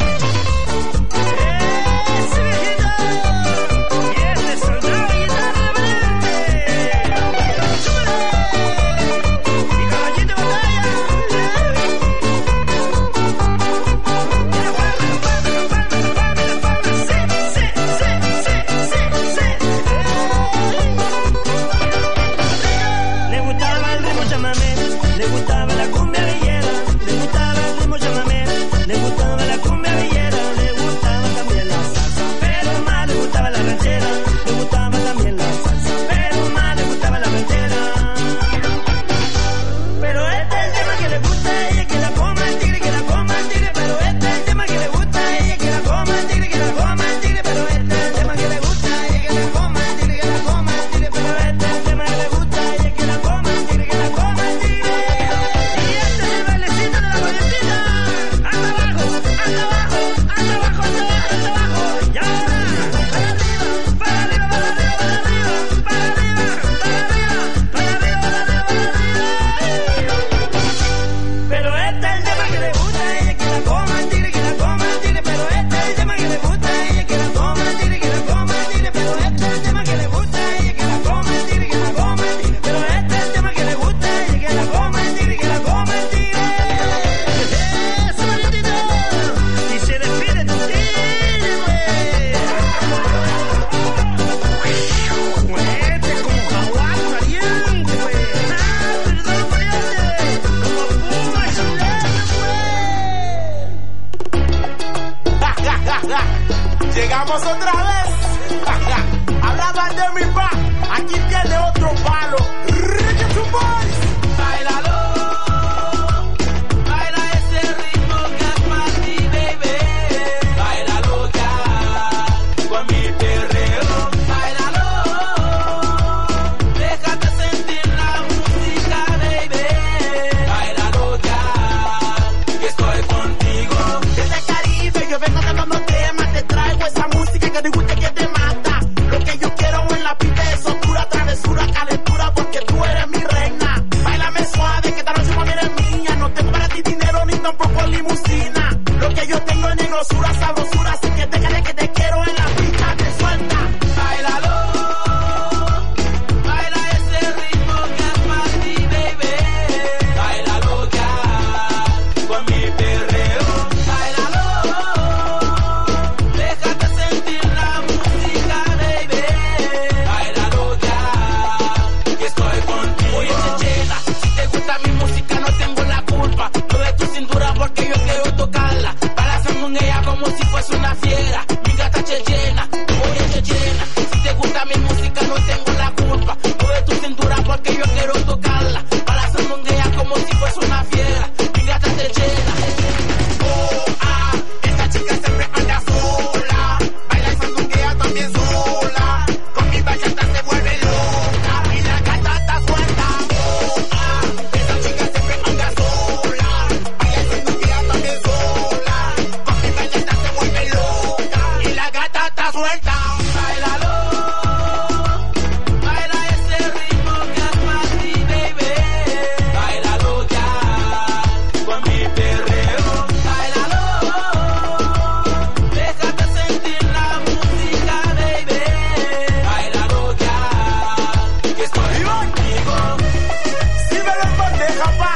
Le gustaba el ritmo chamamé, le gustaba la cumbia villera. Le gustaba el ritmo chamamé, le gustaba la cumbia villera. Le gustaba también la salsa, pero más le gustaba la ranchera. Le gustaba también la salsa, pero más le gustaba la ranchera. Pero este es el tema que le gusta a ella, que la coma el tigre, que la coma el tigre. Pero este es el tema que le gusta a ella, que la coma el tigre, que la coma el tigre. Pero este es el tema que le gusta a ella, que la coma el tigre, que la coma el tigre. Pero este es el tema que le gusta a ella, que la coma el tigre, que la coma el tigre. Y este es el bailecito de la bolletita. Hasta abajo, hasta abajo, hasta abajo, hasta abajo, hasta abajo. Y ahora, para arriba, para arriba, para arriba, para arriba, para arriba, para arriba, para arriba, para arriba, para arriba. Pero este es el tema que le gusta a ella, que la coma el tigre, que la coma el tigre. Pero este es el tema que le gusta a ella, que la coma el tigre, que la coma el tigre. Pero este es el tema que le gusta a ella, que la coma el tigre, que la coma el tigre. Pero este es el tema que le gusta a ella, que la coma el tigre, que la coma el tigre. ¡Eso, bonitito! Y se despide tu tigre, güey. Este es como jaguar valiente, güey. Ah, perdón, valiente. Como puma chileno, güey. Llegamos otra vez. Hablaban de mi pa. Aquí tiene otro palo. Reggaeton Boys. Báilalo. Baila ese ritmo que es para ti, baby. Báilalo ya. Con mi perreo. Báilalo. Déjate sentir la música, baby. Báilalo ya. Que estoy contigo. Desde Caribe yo vengo de los temas. Te traigo esa música que te gusta. tocarla. Para hacer monguea como si fuese una fiera. Mi gata te llena. Oh, ah, esta chica siempre anda sola. Baila y sandunguea también sola. Con mi bachata se vuelve loca. Y la gata está suelta. Oh, ah, esta chica siempre anda sola. Baila y sandunguea también sola. Con mi bachata se vuelve loca. Y la gata está suelta. Bailalo. Baila ese ritmo que es para ti, baby. Bailalo ya. Con mi perreo. Bailalo. Déjate sentir la música, baby. Bailalo ya. Que estoy contigo. Sírvelo en bandeja, pa.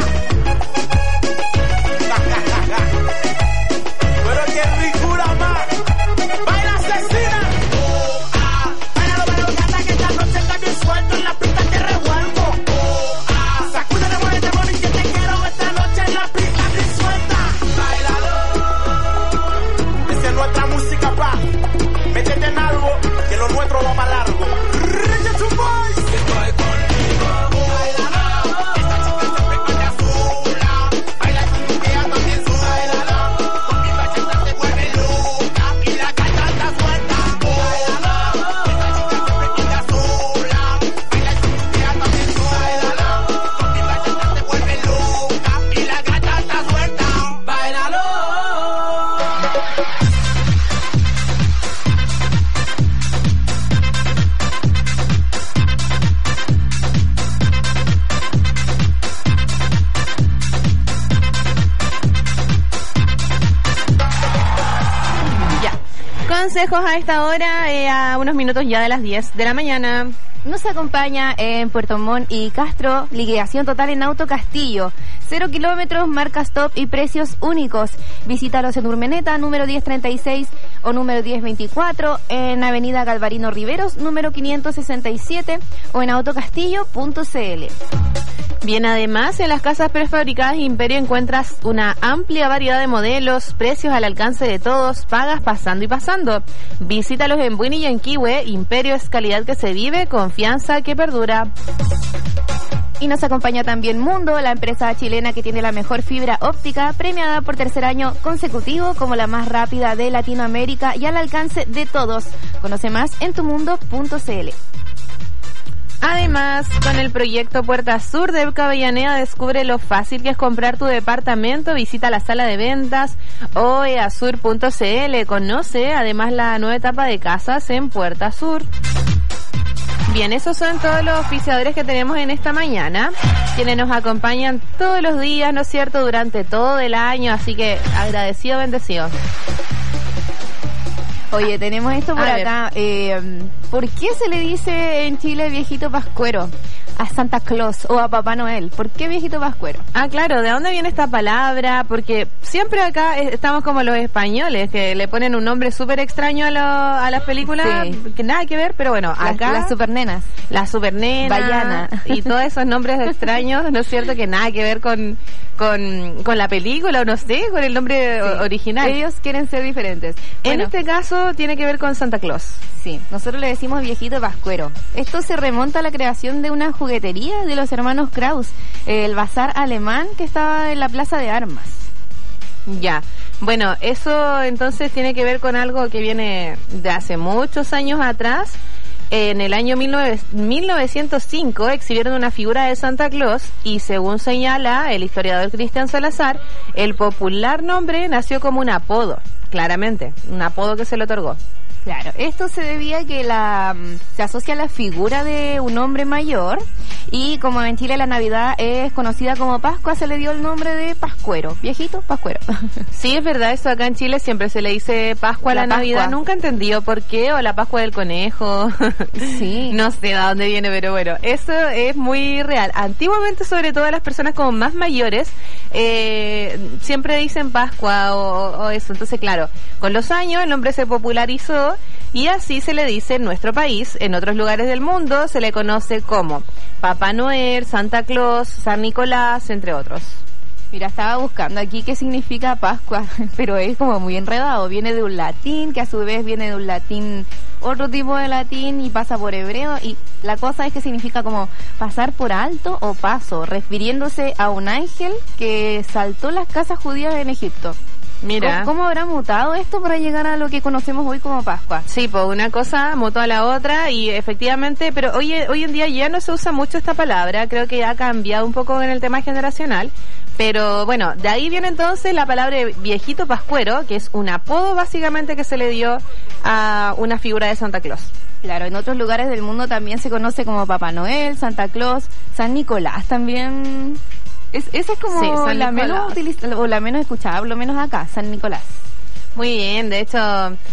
Pero qué ricura más. Baila asesina. Oh, ah. Bailalo, gata, que esta noche está bien suelto. En la pista te revuelvo. Oh, ah. Sacúdele, muévete, mami, que te quiero esta noche en la pista bien suelta. Bailalo. Esa es nuestra música, pa. Métete en algo, que lo nuestro va para largo. Reggaeton Boys. Estoy contigo. Bailalo. Esta chica siempre anda sola. Baila sin idea también sola. Bailalo. Con mi bachata se vuelve loca. Y la gata está suelta. Bailalo. Esta chica siempre anda sola. Baila sin idea también sola. Bailalo. Con mi bachata se vuelve loca. Y la gata está suelta. Bailalo. Ya. Consejos a esta hora, a unos minutos ya de las 10 de la mañana. Nos acompaña en Puerto Montt y Castro, liquidación total en Auto Castillo. 0 kilómetros, marcas top y precios únicos. Visítalos en Urmeneta, número 1036 o número 1024, en Avenida Galvarino Riveros, número 567 o en autocastillo.cl. Bien, además, en las casas prefabricadas Imperio encuentras una amplia variedad de modelos, precios al alcance de todos, pagas pasando y pasando. Visítalos en Buini y en Quihue. Imperio es calidad que se vive, confianza que perdura. Y nos acompaña también Mundo, la empresa chilena que tiene la mejor fibra óptica, premiada por tercer año consecutivo como la más rápida de Latinoamérica y al alcance de todos. Conoce más en tumundo.cl. Además, con el proyecto Puerta Sur de Edco Avellaneda, descubre lo fácil que es comprar tu departamento. Visita la sala de ventas o easur.cl. Conoce además la nueva etapa de casas en Puerta Sur. Bien, esos son todos los oficiadores que tenemos en esta mañana, quienes nos acompañan todos los días, ¿no es cierto?, durante todo el año, así que agradecido, bendecido. Oye, tenemos esto por acá. ¿Por qué se le dice en Chile viejito pascuero a Santa Claus o a Papá Noel? ¿Por qué viejito pascuero? Ah, claro, ¿de dónde viene esta palabra? Porque siempre acá estamos como los españoles, que le ponen un nombre súper extraño a las películas, sí, que nada que ver, pero bueno, acá... Las supernenas. Las supernenas. Bayana. Y todos esos nombres extraños, ¿no es cierto?, que nada que ver con la película, o no sé, con el nombre original. Ellos quieren ser diferentes. En este caso tiene que ver con Santa Claus. Sí, nosotros le decimos viejito pascuero. Esto se remonta a la creación de una juguetería de los hermanos Kraus, el bazar alemán que estaba en la Plaza de Armas. Ya, bueno, eso entonces tiene que ver con algo que viene de hace muchos años atrás. En el año 1905 exhibieron una figura de Santa Claus y, según señala el historiador Cristian Salazar, el popular nombre nació como un apodo, claramente, un apodo que se le otorgó. Claro, esto se debía a que se asocia a la figura de un hombre mayor, y como en Chile la Navidad es conocida como Pascua, se le dio el nombre de Pascuero, viejito Pascuero. Sí, es verdad, eso acá en Chile siempre se le dice Pascua a la Navidad. Nunca he entendido por qué, o la Pascua del Conejo. Sí. No sé de dónde viene, pero bueno, eso es muy real. Antiguamente, sobre todo las personas como más mayores, siempre dicen Pascua o eso. Entonces, claro, con los años el nombre se popularizó y así se le dice en nuestro país. En otros lugares del mundo se le conoce como Papá Noel, Santa Claus, San Nicolás, entre otros. Mira, estaba buscando aquí qué significa Pascua, pero es como muy enredado. Viene de un latín, que a su vez viene de un latín otro tipo de latín y pasa por hebreo, y la cosa es que significa como pasar por alto o paso, refiriéndose a un ángel que saltó las casas judías en Egipto. Mira. ¿Cómo habrá mutado esto para llegar a lo que conocemos hoy como Pascua? Sí, pues una cosa mutó a la otra y efectivamente, pero hoy en día ya no se usa mucho esta palabra, creo que ha cambiado un poco en el tema generacional, pero bueno, de ahí viene entonces la palabra viejito pascuero, que es un apodo básicamente que se le dio a una figura de Santa Claus. Claro, en otros lugares del mundo también se conoce como Papá Noel, Santa Claus, San Nicolás también. Esa es como sí, la menos utilizada o la menos escuchada, por lo menos acá, San Nicolás. Muy bien, de hecho,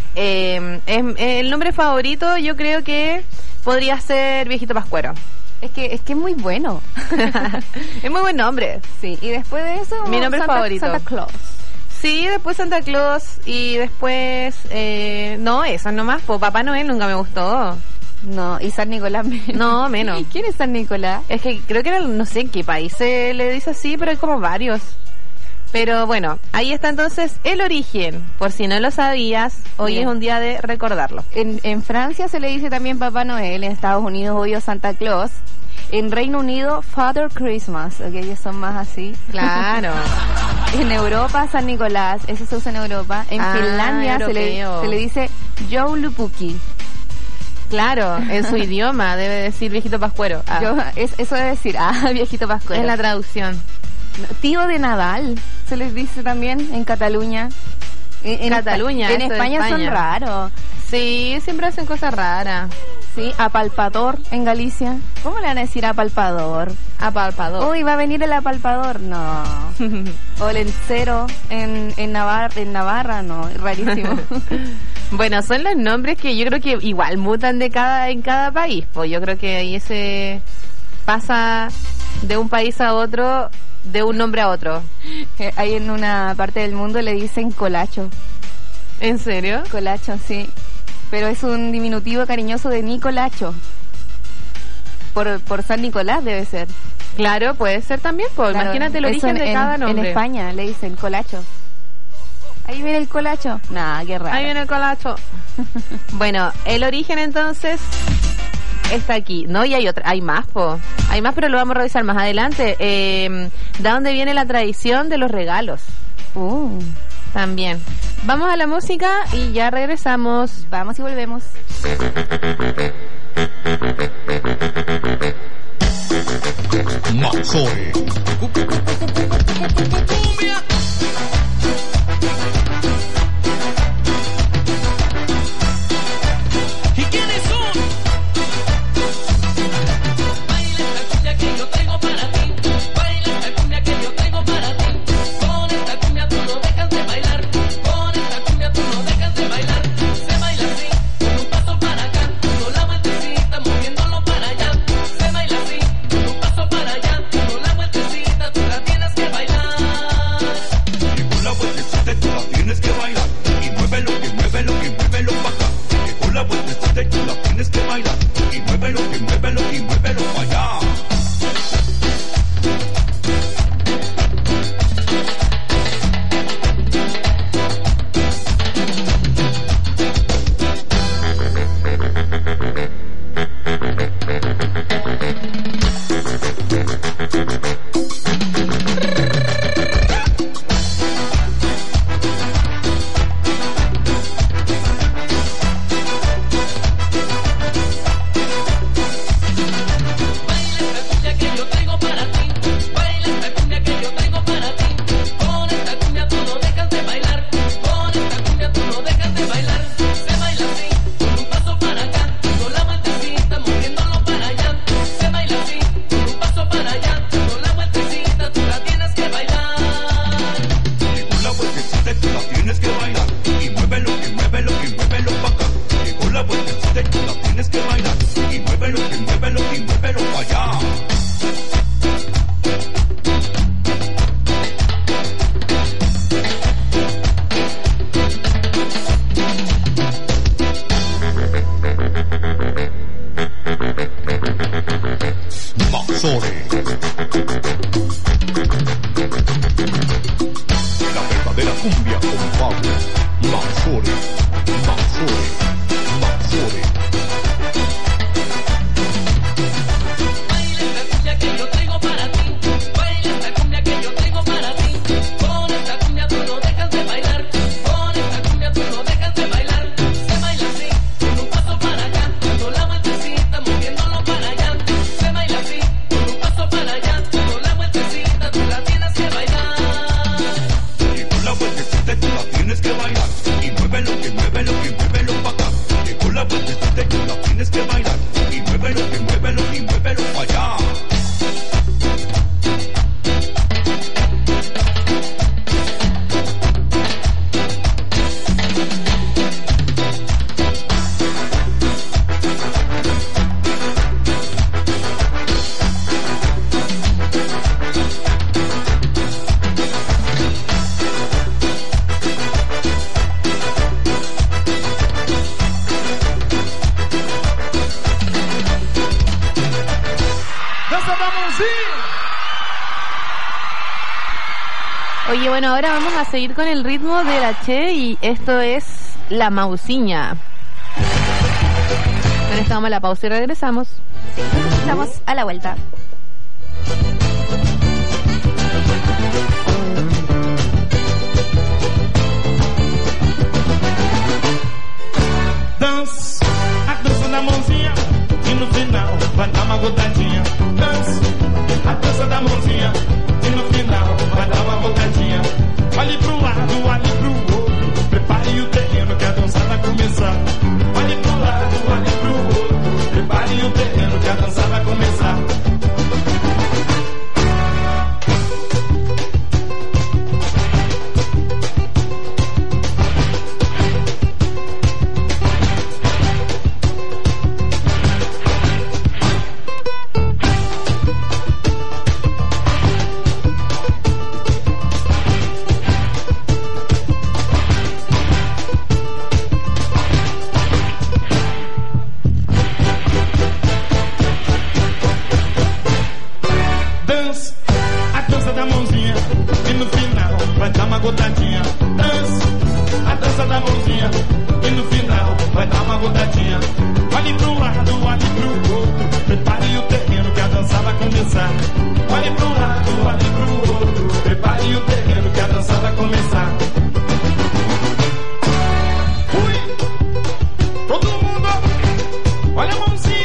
el nombre favorito yo creo que podría ser Viejito Pascuero. Es que es muy bueno. Es muy buen nombre. Sí, y después de eso, mi nombre favorito. Santa Claus. Sí, después Santa Claus y después, no, eso nomás, pues Papá Noel nunca me gustó. No, y San Nicolás menos. No, menos. ¿Quién es San Nicolás? Es que creo que no sé en qué país se le dice así, pero hay como varios. Pero bueno, ahí está entonces el origen. Por si no lo sabías, hoy Bien. es un día de recordarlo. En Francia se le dice también Papá Noel, en Estados Unidos obvio Santa Claus, en Reino Unido Father Christmas, ok, ellos son más así. Claro. En Europa San Nicolás, eso se usa en Europa. En Finlandia se le dice Joulupuki. Claro, en su idioma debe decir viejito pascuero. Eso debe decir, viejito pascuero. Es la traducción. Tío de Nadal, se les dice también en Cataluña. En Cataluña, en España son raros. Sí, siempre hacen cosas raras. Sí, apalpador en Galicia. ¿Cómo le van a decir apalpador? Apalpador. Uy, va a venir el apalpador. No. O el encero en Navarra, no, rarísimo. Bueno, son los nombres que yo creo que igual mutan en cada país. Pues yo creo que ahí se pasa de un país a otro, de un nombre a otro. Ahí en una parte del mundo le dicen colacho. ¿En serio? Colacho, sí. Pero es un diminutivo cariñoso de Nicolacho. Por San Nicolás debe ser. Claro, puede ser también. Pues claro, imagínate el origen de cada nombre. En España le dicen colacho. Ahí viene el colacho. Nah, qué raro. Ahí viene el colacho. Bueno, el origen entonces está aquí. No, y hay más, po. Hay más, pero lo vamos a revisar más adelante. ¿De dónde viene la tradición de los regalos? También. Vamos a la música y ya regresamos. Vamos y volvemos. Mazore. ¿Y quiénes son? Baila esta cumbia que yo traigo para ti. Baila esta cumbia que yo traigo para ti. Con esta cumbia tú no dejas de bailar. Con esta cumbia tú no dejas de bailar. Se baila así, con un paso para acá, con la vueltecita moviéndolo para allá. Se baila así, con un paso para allá, con la vueltecita tú la tienes que bailar. Oye, bueno, ahora vamos a seguir con el ritmo de la Che y esto es La Mausiña. Con esto vamos a la pausa y regresamos. Sí, estamos a la vuelta. Dança, a dança da mãozinha e no final vai dar uma gotadinha. Dança, a dança da mãozinha e no final vai dar uma gotadinha. Olhe pro lado, olhe pro outro, prepare o terreno que a dança vai começar. Olhe pro lado, olhe pro outro, prepare o terreno que a dança vai começar. Gotadinha, dança, a dança da mãozinha e no final vai dar uma gotadinha. Olhe pro lado, olhe pro outro, prepare o terreno que a dança vai começar. Olhe pro lado, olhe pro outro, prepare o terreno que a dança vai começar. Fui! Todo mundo, olha a mãozinha.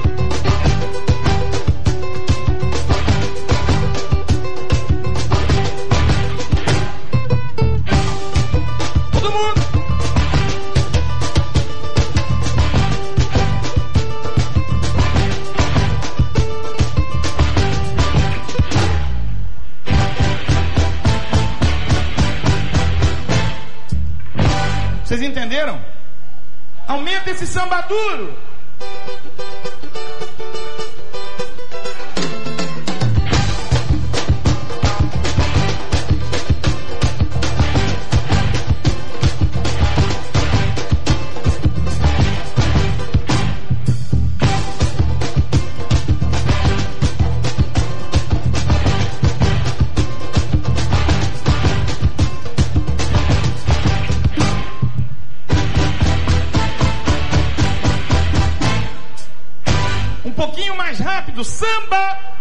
Vocês entenderam? Aumenta esse samba duro. Um pouquinho mais rápido, samba.